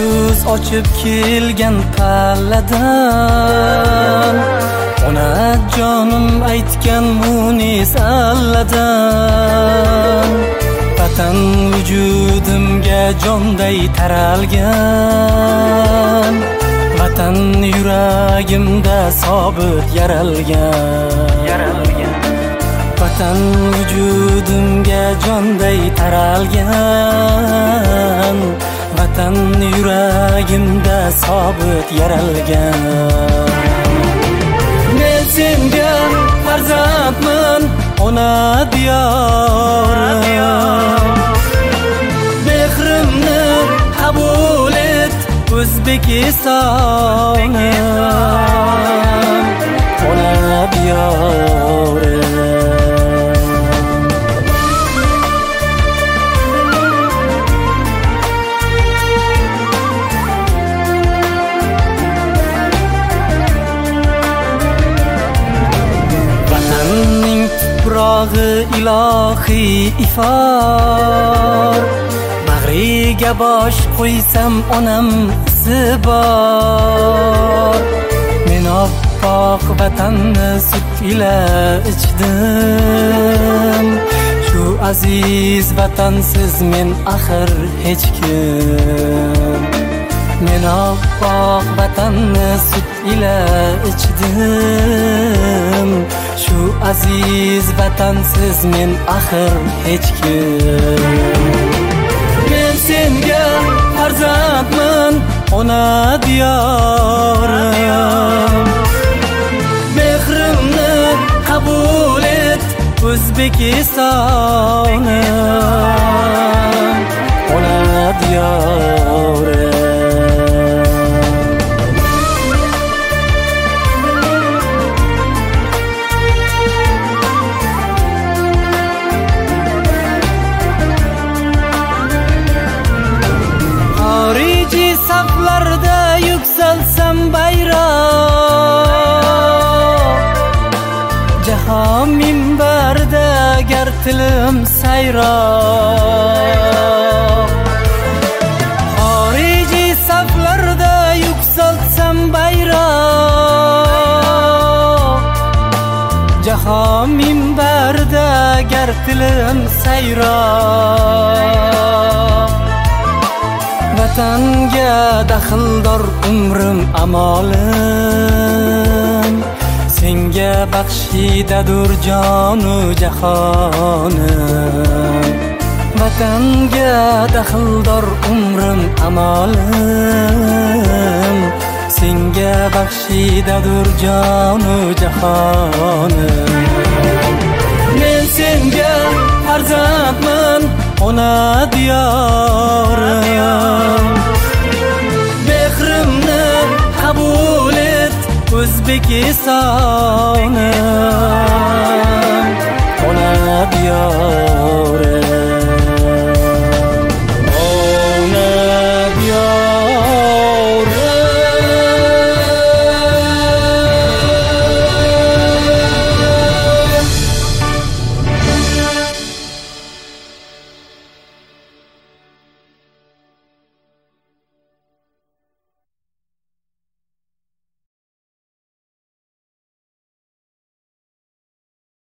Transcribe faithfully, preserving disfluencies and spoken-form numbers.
ko'z ochib kelgan palladan, ona jonim aytgan munis alladan, vatan vujudimga jonday taralgan, vatan yuragimda sobit yaralgan, vatan vujudimga jonday taralgan, vatan yuragimda sobit yaralgan. Men senga farzandman, ona diyorim, mehrimni qabul et O'zbekistonim, ona diyorim. Tuprog'i ilohiy ifor, bag'riga bosh qo'ysam onam izi bor. Men oppoq vatanni sut ila ichdim, shu aziz vatansiz men axir hech kim. Men oppoq vatanni sut ila ichdim, shu aziz vatansiz men axir hech kim. Men senga farzandman, ona diyorim, mehrimni qabul et O'zbekistonim, ona diyorim. Saflarda yuksalsam bayroq, jahon minbarida gar tilim sayroq. Xorijiy saflarda yuksalsam bayroq, jahon minbarida gar tilim sayroq. Vatanga daxldor umrim amolim, senga baxshidadur jonu jahonim. Vatanga daxldor umrim amolim, senga baxshidadur jonu jahonim. Men senga farzandman, ona diyorim, mehrimni qabul et O'zbekistonim, ona diyorim.